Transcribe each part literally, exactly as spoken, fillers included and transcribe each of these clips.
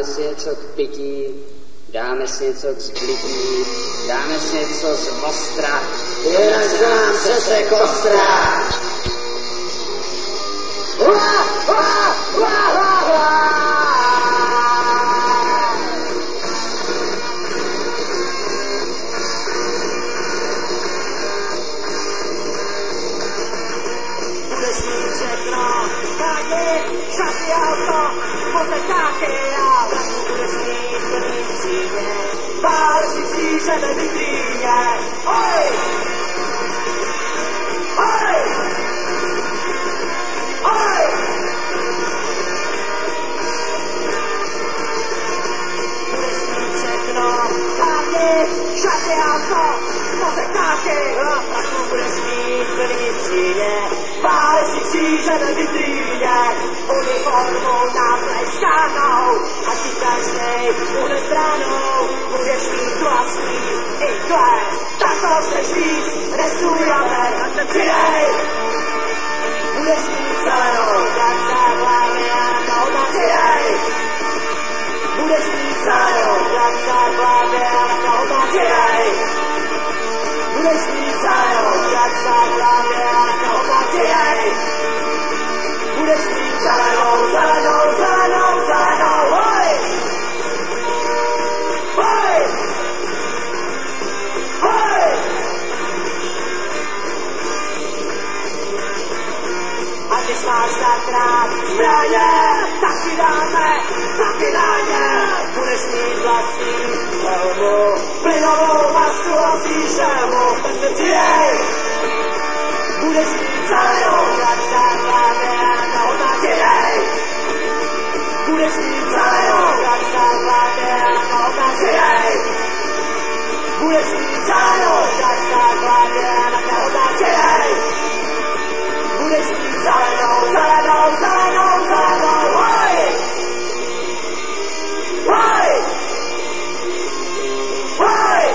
si něco k pití, dáme si něco k zblití, dáme si něco z ostra, jinak se nám přese kostra. Ua, ua, ua, ua, ua. Budeš mít všechno, taky šaty, auto, mozekáky a vlaku budeš mít plný přímě. Pár si přížeme vitríně, oj! Oj! Oj! Budeš mít všechno, taky šaty, auto, mozekáky a vlaku budeš mít plný přímě. Pár si přížeme vitríně, uniformu naplejskanou a ti každej bude stranou. Budeš mít vlastní ikle, tak to chceš víc, nesujeme, přidej. Budeš mít zelenou, jak za hlavy a nakou na přidej. Budeš mít zelenou, jak za hlavy a nakou na přidej. Budeš mít zelenou, jak za hlavy a nakou na přidej. Budeš mít zelenou, zelenou, zelenou, zelenou, hoj! Hoj! Hoj! A když máš tak rád zbraně, tak ti dáme, taky dáně. Budeš mít vlastní helmu, plynovou masu a příšelmu, ten se přijej. Budeš mít zelenou, jak za hlavě a nahoď na přidej. Budeš mít zelenou, jak za hlavě a nahoď na přidej. Budeš mít zelenou, jak za hlavě a nahoď na přidej. Budeš mít zelenou, zelenou, zelenou, zelenou, hoj! Hoj! Hoj!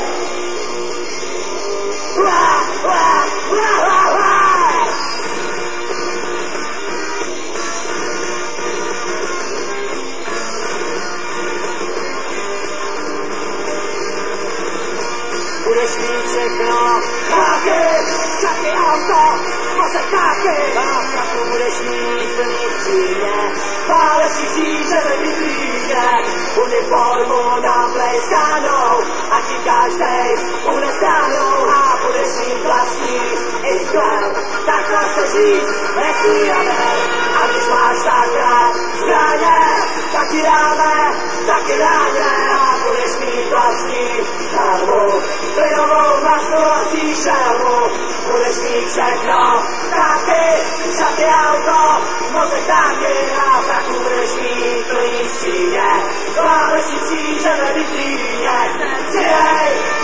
Ua, ua, ua, ua, ua! Budeš mít všechno, cháky, šaty, auto, mozekáky a prachu budeš mít plný skříně. Páleš si říže ve vitríně, uniformu naplejskanou a ti každej bude stranou a budeš mít vlastní ikle. Takhle chceš říct, nesmíjeme, a když máš tak rád zbraně, tak ti dáme, taky dáme a budeš mít vlastní helmu, plynovou masu a příšelmu. Budeš mít všechno, taky šaty, auto, mozekáky a prachu budeš mít plný skříně. Páleš si příže ve vitríně, přidej!